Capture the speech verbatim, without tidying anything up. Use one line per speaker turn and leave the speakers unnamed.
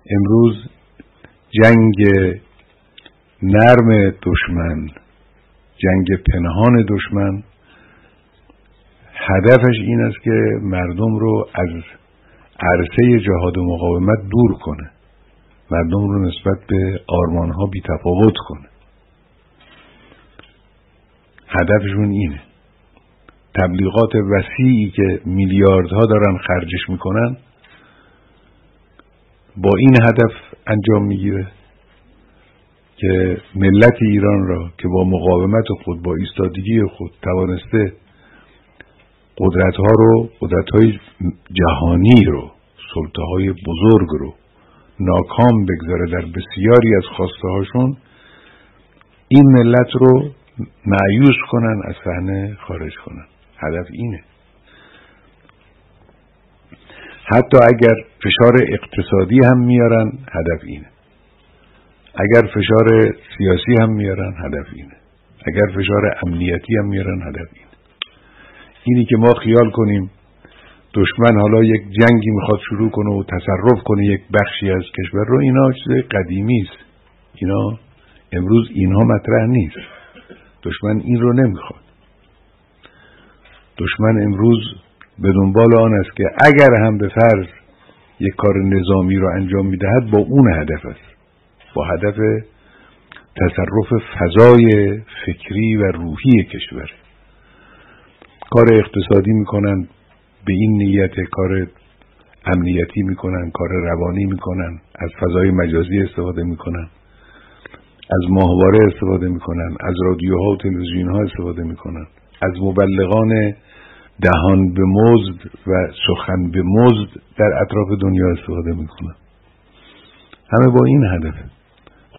امروز جنگ نرم دشمن، جنگ پنهان دشمن، هدفش این است که مردم رو از عرصه جهاد و مقاومت دور کنه، مردم رو نسبت به آرمانها بی تفاوت کنه. هدفشون اینه. تبلیغات وسیعی که میلیاردها دارن خرجش میکنن با این هدف انجام میگیره که ملت ایران را که با مقاومت خود، با ایستادگی خود توانسته قدرت‌ها رو، قدرت‌های جهانی رو، سلطه‌های بزرگ رو ناکام بگذاره در بسیاری از خواسته‌هاشون، این ملت رو مایوس کنن، از صحنه خارج کنن. هدف اینه. حتی اگر فشار اقتصادی هم میارن، هدف اینه. اگر فشار سیاسی هم میارن، هدف اینه. اگر فشار امنیتی هم میارن، هدف اینه. اینی که ما خیال کنیم دشمن حالا یک جنگی میخواد شروع کنه و تصرف کنه یک بخشی از کشور رو، اینا چیز قدیمی است. اینا امروز اینها مطرح نیست. دشمن این رو نمیخواد. دشمن امروز به دنبال آن است که اگر هم به فرض یک کار نظامی رو انجام میدهد، با اون هدف است، با هدف تصرف فضای فکری و روحی کشور. کار اقتصادی میکنن به این نیت، کار امنیتی میکنن، کار روانی میکنن، از فضای مجازی استفاده میکنن، از ماهواره استفاده میکنن، از رادیوها و تلویزیونها استفاده میکنن، از مبلغان دهان به مزد و سخن به مزد در اطراف دنیا استفاده میکنن. همه با این هدفه.